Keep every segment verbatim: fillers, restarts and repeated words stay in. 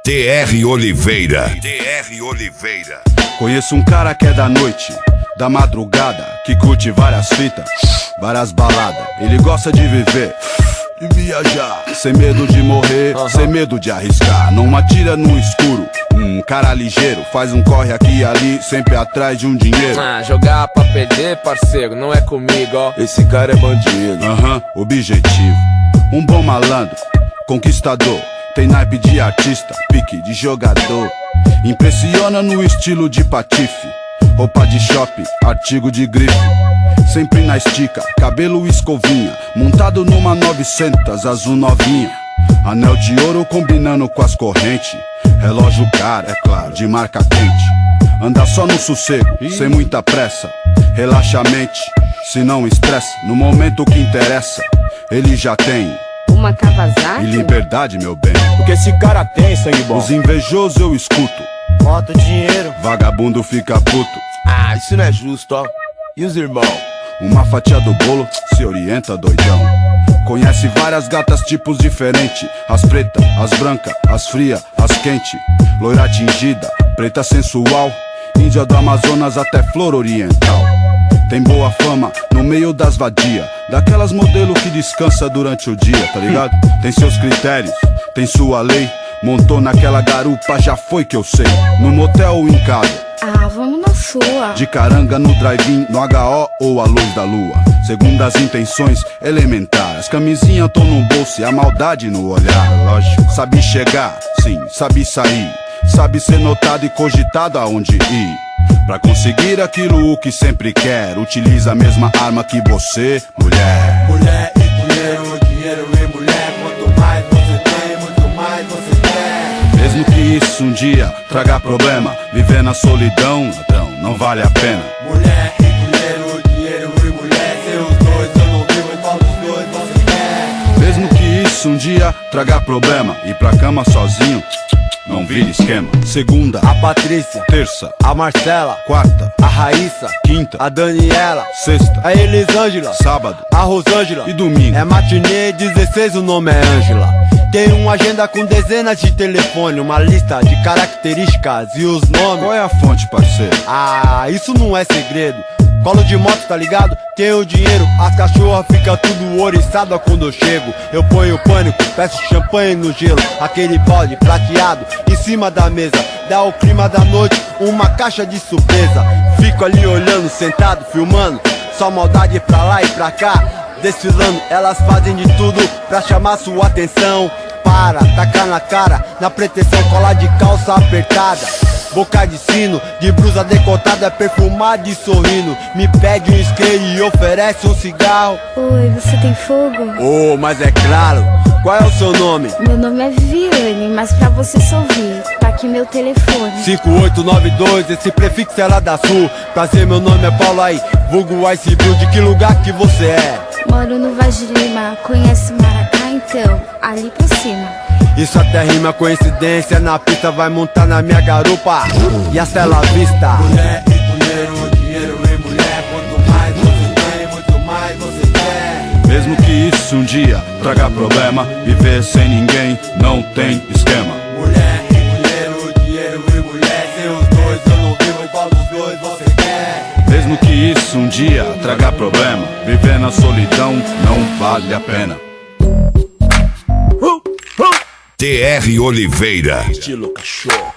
T R Oliveira. T R Oliveira. Conheço um cara que é da noite, da madrugada, que curte várias fitas, várias baladas. Ele gosta de viver, de viajar, sem medo de morrer, uhum. sem medo de arriscar. Não atira no escuro, um cara ligeiro, faz um corre aqui e ali, sempre atrás de um dinheiro. Ah, jogar pra perder, parceiro, não é comigo, ó. Esse cara é bandido. Aham, uhum. Objetivo, um bom malandro, conquistador. Tem naipe de artista, pique de jogador. Impressiona no estilo de patife, roupa de shopping, artigo de grife. Sempre na estica, cabelo escovinha, montado numa novecentos azul novinha. Anel de ouro combinando com as correntes, relógio caro, é claro, de marca quente. Anda só no sossego, sem muita pressa, relaxa a mente, se não estressa. No momento que interessa, ele já tem uma Kawasaki e liberdade, meu bem. O que esse cara tem, sangue bom? Os invejosos eu escuto, bota o dinheiro, vagabundo fica puto. Ah, isso não é justo, ó. E os irmãos? Uma fatia do bolo, se orienta, doidão. Conhece várias gatas, tipos diferentes. As pretas, as brancas, as frias, as quentes. Loira tingida, preta sensual, índia do Amazonas até flor oriental. Tem boa fama no meio das vadias, daquelas modelo que descansa durante o dia, tá ligado? Tem seus critérios, tem sua lei. Montou naquela garupa, já foi que eu sei. No motel ou em casa? Ah, vamos na sua. De caranga no drive-in, no H O ou a luz da lua. Segundo as intenções elementares, as camisinhas tão no bolso e a maldade no olhar. Lógico, sabe chegar, sim, sabe sair, sabe ser notado e cogitado aonde ir. Pra conseguir aquilo o que sempre quer, utiliza a mesma arma que você, mulher. Mulher e dinheiro, dinheiro e mulher. Quanto mais você tem, muito mais você quer. Mesmo que isso um dia traga problema, viver na solidão, ladrão, não vale a pena. Mulher e dinheiro, dinheiro e mulher. Seus dois eu não vivo e qual dos dois você quer. Mesmo que isso um dia traga problema, ir pra cama sozinho, não vira esquema. Segunda, a Patrícia. Terça, a Marcela. Quarta, a Raíssa. Quinta, a Daniela. Sexta, a Elisângela. Sábado, a Rosângela. E domingo é matinê dezesseis, o nome é Ângela. Tem uma agenda com dezenas de telefone, uma lista de características e os nomes. Qual é a fonte, parceiro? Ah, isso não é segredo. Colo de moto, tá ligado? Tenho dinheiro, as cachorras ficam tudo oriçada quando eu chego. Eu ponho pânico, peço champanhe no gelo, aquele balde prateado em cima da mesa. Dá o clima da noite, uma caixa de surpresa. Fico ali olhando, sentado, filmando, só maldade pra lá e pra cá. Desfilando, elas fazem de tudo pra chamar sua atenção. Para, tacar na cara, na pretensão, colar de calça apertada, boca de sino, de blusa decotada, perfumada e sorrindo. Me pede um isqueiro e oferece um cigarro. Oi, você tem fogo? Oh, mas é claro. Qual é o seu nome? Meu nome é Viviane, mas pra você só ouvir, tá aqui meu telefone. cinco oito nove dois, esse prefixo é lá da Sul. Prazer, meu nome é Paulo aí, vulgo Ice Blue. De que lugar que você é? Moro no Vaz de Lima, conhece Maracá então? Ali pra cima. Isso até rima, coincidência. Na pista vai montar na minha garupa e a cela vista. Mulher e dinheiro, dinheiro e mulher. Quanto mais você tem, muito mais você quer. Mesmo que isso um dia traga problema, viver sem ninguém não tem esquema. Mulher e dinheiro, dinheiro e mulher. Seus dois eu não vivo e qual dos dois você quer. Mesmo que isso um dia traga problema, viver na solidão não vale a pena. T R Oliveira. Estilo cachorro.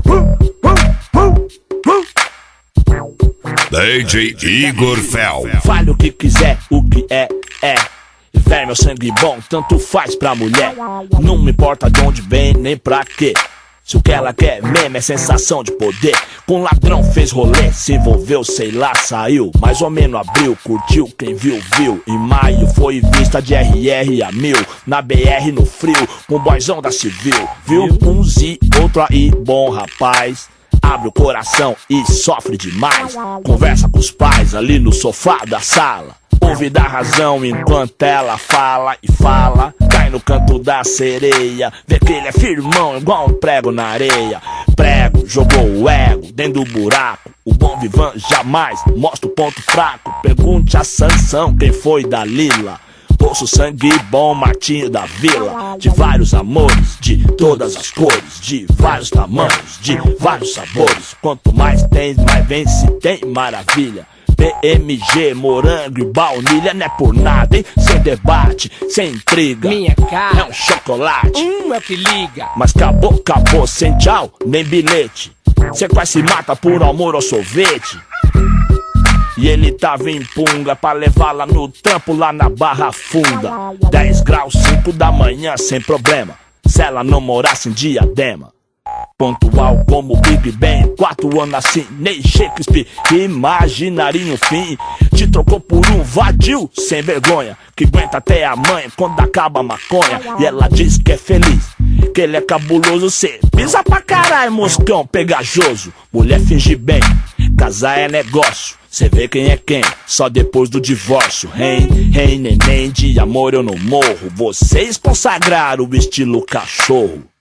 D J Igor Fel. Fale o que quiser, o que é, é. Véi, meu sangue bom, tanto faz pra mulher. Não me importa de onde vem, nem pra quê. Se o que ela quer mesmo é sensação de poder. Com ladrão fez rolê, se envolveu, sei lá, saiu. Mais ou menos abril, curtiu, quem viu, viu. Em maio foi vista de R R a mil. Na B R no frio, com o boyzão da civil. Viu um Z, outro aí, bom rapaz. Abre o coração e sofre demais. Conversa com os pais ali no sofá da sala. Ouve da razão enquanto ela fala e fala. Cai no canto da sereia, vê que ele é firmão igual um prego na areia. Prego, jogou o ego dentro do buraco. O bom vivan jamais mostra o ponto fraco. Pergunte a Sansão quem foi Dalila. poço, sangue bom, Martinho da Vila. De vários amores, de todas as cores, de vários tamanhos, de vários sabores. Quanto mais tem, mais vem, se tem maravilha. P M G, morango e baunilha, não é por nada, hein? Sem debate, sem intriga. Minha cara é um chocolate, um é o que liga. mas acabou, acabou, sem tchau, nem bilhete. Cê quase se mata por amor ao sorvete. E ele tava em punga pra levá-la no trampo lá na Barra Funda. Dez graus, cinco da manhã, sem problema, se ela não morasse em Diadema. Pontual como Big Ben, quatro anos assim, nem Shakespeare, imaginaria um fim. Te trocou por um vadio sem vergonha, que aguenta até a mãe quando acaba a maconha. E ela diz que é feliz, que ele é cabuloso. Cê pisa pra caralho, moscão pegajoso. Mulher finge bem, casar é negócio. Cê vê quem é quem, só depois do divórcio. Rei, rei, neném, de amor eu não morro. Vocês consagraram o estilo cachorro.